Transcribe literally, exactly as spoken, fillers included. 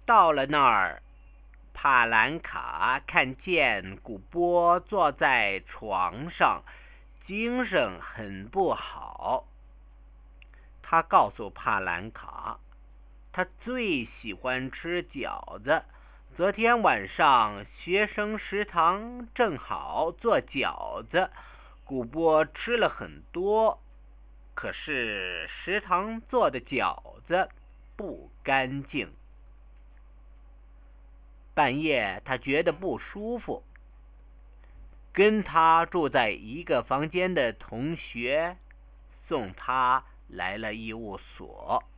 到了那儿，帕兰卡看见古波坐在床上，精神很不好。他告诉帕兰卡，他最喜欢吃饺子。昨天晚上学生食堂正好做饺子，古波吃了很多。可是食堂做的饺子不干净。半夜他觉得不舒服，跟他住在一个房间的同学送他来了医务所。